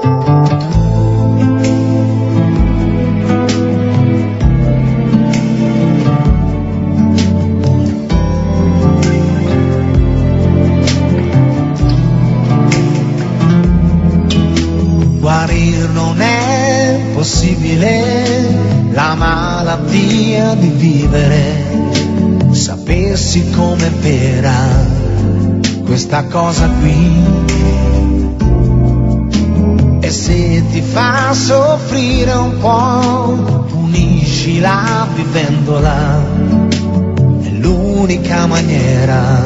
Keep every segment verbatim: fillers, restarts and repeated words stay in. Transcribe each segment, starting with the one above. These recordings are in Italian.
Guarir non è possibile, la malattia di vivere, sapessi com'è vera questa cosa qui. E se ti fa soffrire un po', puniscila vivendola, è l'unica maniera,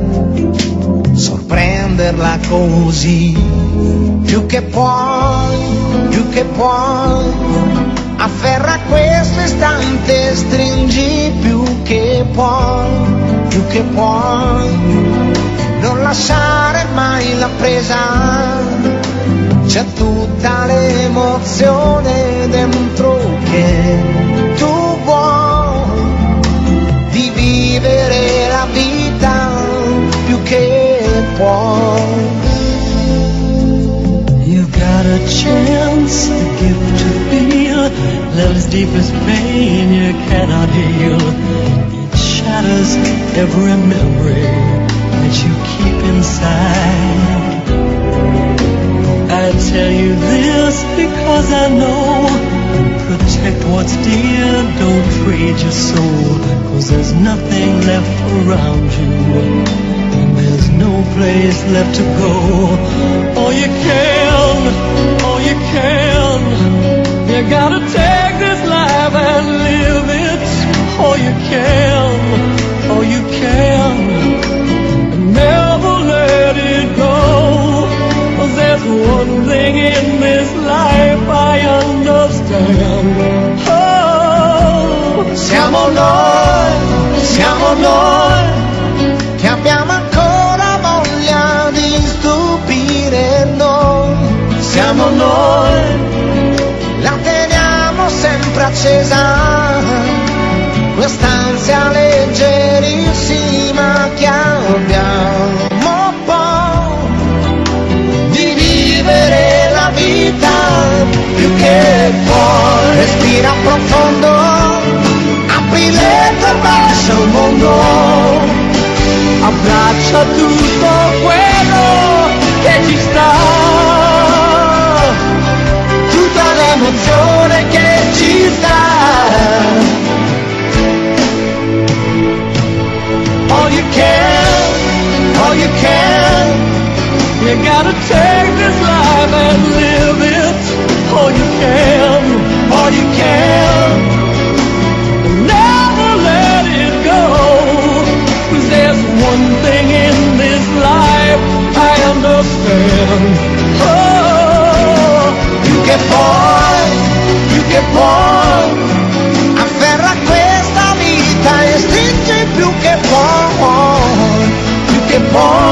sorprenderla così. Più che puoi, più che puoi, afferra questo istante, stringi più che puoi, più che puoi, non lasciare mai la presa, c'è tutta l'emozione dentro che tu vuoi, di vivere la vita più che puoi. Got a chance, the gift to feel love's deepest pain you cannot heal. It shatters every memory that you keep inside. I tell you this because I know, protect what's dear, don't trade your soul, cause there's nothing left around you, and there's no place left to go. All you can, all you can, you gotta take this life and live it. All you can, all you can, and never let it go. Cause there's one thing in this life I understand. Oh, siamo noi, siamo noi, che abbiamo ancora voglia di stupire noi. Siamo noi, la teniamo sempre accesa, quest'ansia leggerissima che abbiamo poi, di vivere la vita più che puoi. Respira profondo, apri le tue braccia al mondo, abbraccia tutto quello che ci sta, tutta l'emozione che ci sta. All you can, all you can, you gotta take this life and live it. All you can, all you can, never let it go. Cause there's one thing in this life I understand. Oh, più che puoi, più che puoi, afferra questa vita e stringi più che puoi, più che puoi.